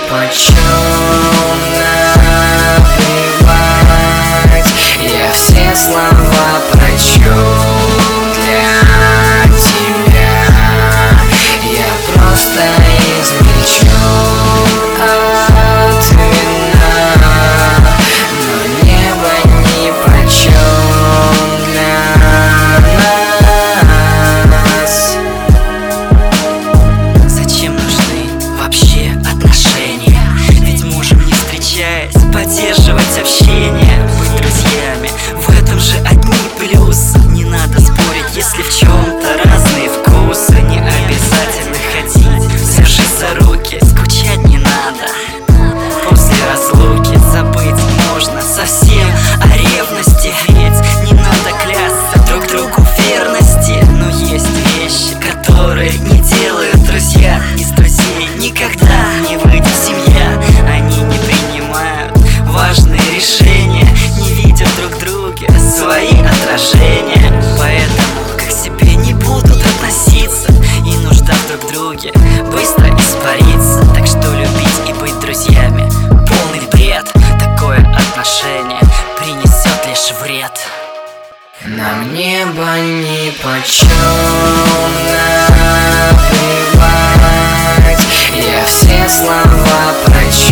нипочем напевать. Я все слова прочел для тебя. Я просто измельчен от вина, но небо нипочем для нас. Зачем нужны вообще отношения? Ведь можем, не встречаясь, поддерживать общение, быть друзьями, в этом же одни плюсы. Не надо спорить, если в чем-то разные вкусы. Не обязательно ходить, взявшись за руки, скучать не надо. После разлуки забыть можно совсем о ревности, ведь не надо клясться друг другу в верности. Но есть вещи, которые не делают друзья. Из друзей никогда не выйдет семья. Они не принимают важные решения, не видят друг в друге свои отражения. Поэтому к себе не будут относиться, и нужда в друг друге быстро испарится. Так что любить и быть друзьями — полный бред. Такое отношение принесет лишь вред. Нам небо нипочем напевать. Я все слова прочел